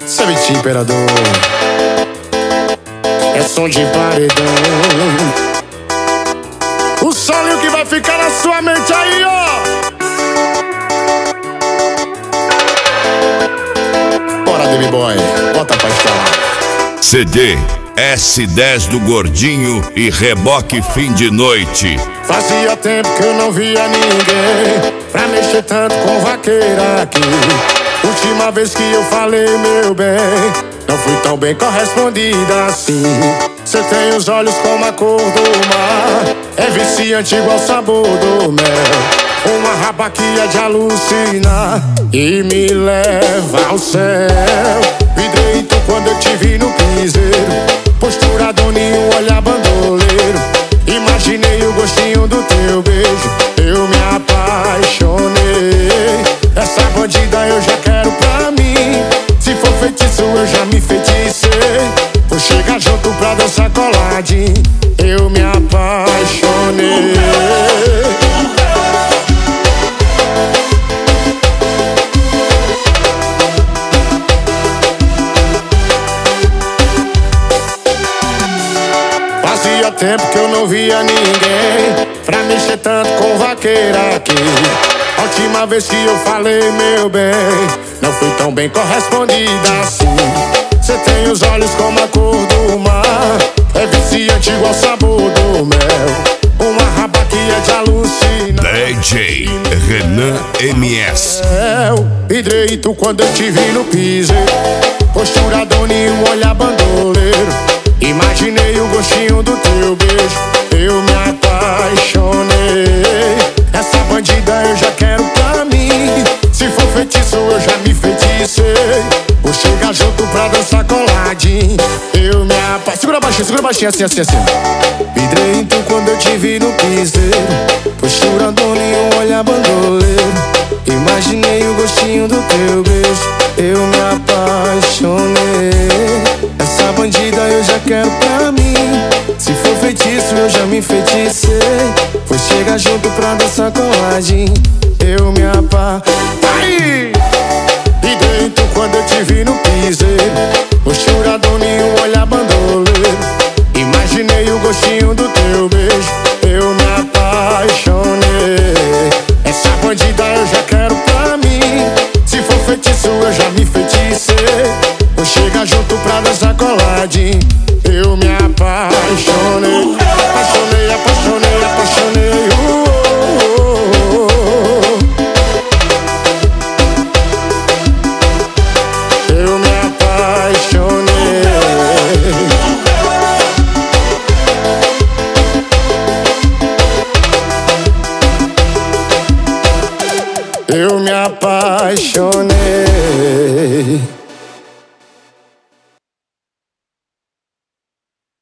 Savete Imperador, é som de paredão. O solinho que vai ficar na sua mente aí, ó. Bora, Baby Boy, bota pra estourar. CD S10 do Gordinho e Reboque Fim de Noite. Fazia tempo que eu não via ninguém pra mexer tanto com vaqueira aqui. Última vez que eu falei, meu bem, não fui tão bem correspondida assim. Cê tem os olhos como a cor do mar, é viciante igual o sabor do mel. Uma raba que é de alucinar e me leva ao céu. Vidrei tu quando eu te vi no piseiro, postura doninho, olhar bandoleiro. Imaginei o gostinho do teu beijo, eu me apaixonei. Essa bandida eu já quero pra mim, se for feitiço eu já me feticei. Vou chegar junto pra dançar coladinho, eu me apaixonei. Fazia tempo que eu não via ninguém pra mexer tanto com vaqueira aqui. A última vez que eu falei, meu bem, não fui tão bem correspondida assim. Cê tem os olhos como a cor do mar, é viciante igual o sabor do mel. Uma raba que é de alucinar. DJ Renan MS. Vidrei tu quando eu te vi no piseiro, postura doninho, olhar bandoleiro. Imaginei o gostinho do teu beijo, eu me apaixonei. Essa bandida eu já quero pra mim, se for feitiço eu já me feticei. Vou chegar junto pra dançar coladinho, eu me apaixonei. Segura baixinho, assim, assim, assim. Vidrei tu quando eu te vi no piseiro, postura doninho, olhar bandoleiro. Imaginei o gostinho do teu beijo, eu me apaixonei. Essa bandida eu já quero pra mim, se for feitiço eu já me feticei. Vou chegar junto pra dançar coladinho, eu me apaixonei. E dentro quando eu te vi no piseiro, postura doninho, olhar bandoleiro. Imaginei o gostinho do teu beijo, eu me apaixonei. Essa bandida eu já quero pra mim, se for feitiço eu já me feticei. Vou chegar junto pra dançar coladinho, eu me apaixonei. Apaixonei, apaixonei, apaixonei. Eu me apaixonei. Eu me apaixonei.